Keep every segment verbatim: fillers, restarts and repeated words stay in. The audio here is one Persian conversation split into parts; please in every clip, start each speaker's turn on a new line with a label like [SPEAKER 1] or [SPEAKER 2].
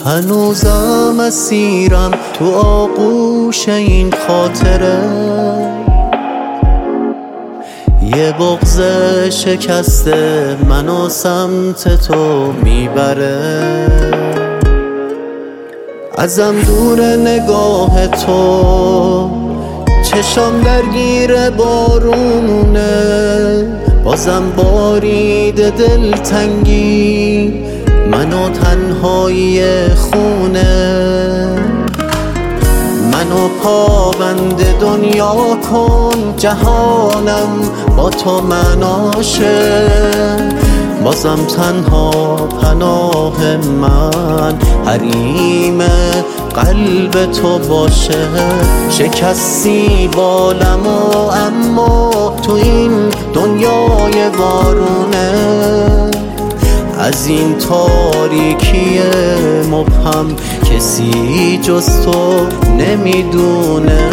[SPEAKER 1] هنوزم اسیرم تو آغوش این خاطره، یه بغض شکسته منو سمت تو میبره. ازم دور نگاه تو، چشام درگیر بارونه، بازم بارید دلتنگی منو تنهایی خونه. منو پابند دنیا کن، جهانم با تو مناشه، بازم تنها پناه من حریم قلب تو باشه. شکستی بالمو اما تو این دنیای بارونه، از این تاریکی مبهم کسی جز تو نمیدونه.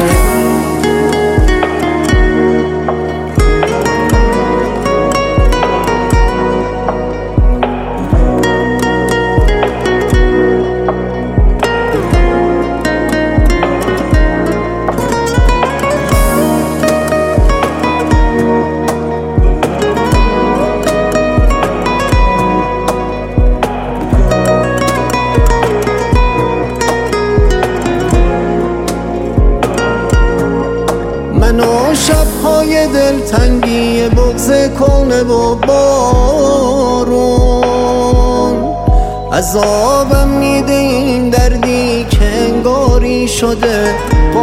[SPEAKER 1] منو شبهای دلتنگی بغض کنه و بارون، عذابم میده این دردی که انگاری شده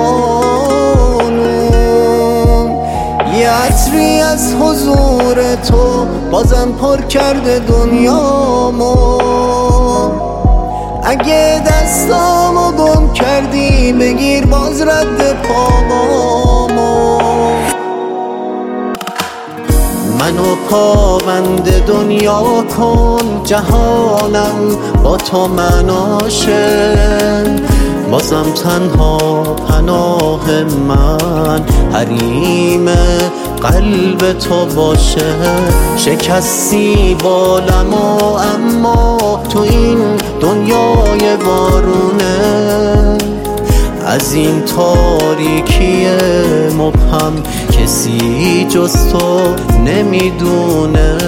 [SPEAKER 1] قانون. یه عطری از حضور تو بازم پر کرده دنیامو، اگه دستامو گم کردی بگیر باز رد پامو. منو پابند دنیا کن، جهانم با تو مناشه، بازم تنها پناه من حریم قلب تو باشه. شکستی بالمو اما تو این دنیای بارونه، از این تاریکی مبهم کسی جز تو نمیدونه.